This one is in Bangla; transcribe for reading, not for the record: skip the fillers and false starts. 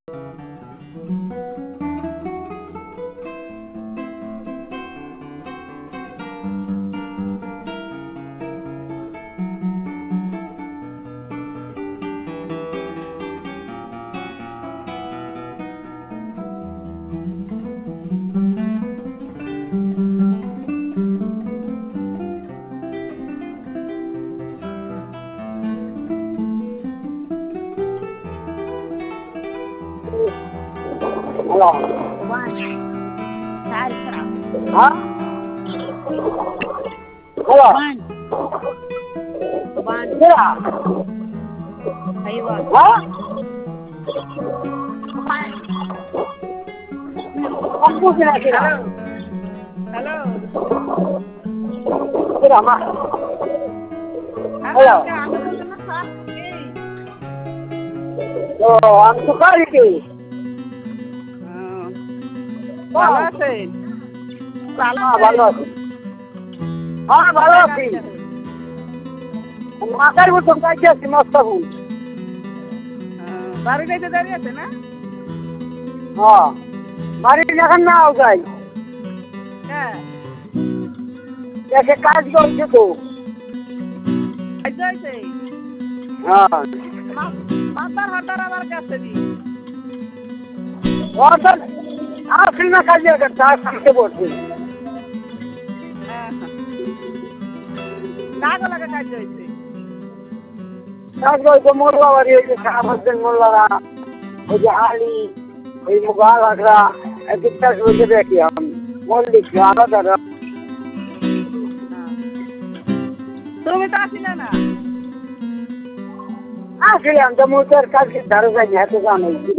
Hello. Hả? Hello. Thế à? Hả? Không có gì là gì nào? Hello. Thế nào mà? Hello. আমি তো পারি কি? ভালো আছেন? হ্যাঁ ভালো আছি। হ্যাঁ ভালো আছি। মাথার মতো কাজে আছি মস্ত ফুল। বাড়ি যাইতে দেরি আছে না? হ্যাঁ বাড়ি এখন না যাই। হ্যাঁ। এসে কাজ করছে তো। কাজ হয়েছে? হ্যাঁ। মাতার হাতার আমার কাছে দি। অর্থাৎ আসল না কাজে তার সামনে বসে। হ্যাঁ। কাজ লাগে কাজ হয়েছে। কাজ করছে মোল্লা বাড়ি ওই যে শাহ হোসেন মোল্লারা ওই যে আলী ওই মুঘল আগরা একদিন কাজ বসে দেখি আমি মল্লিক আলাদা। তুমি তো আসিলে না। আসলাম তো মুখের কাজকে ধারে যাই না এত জানো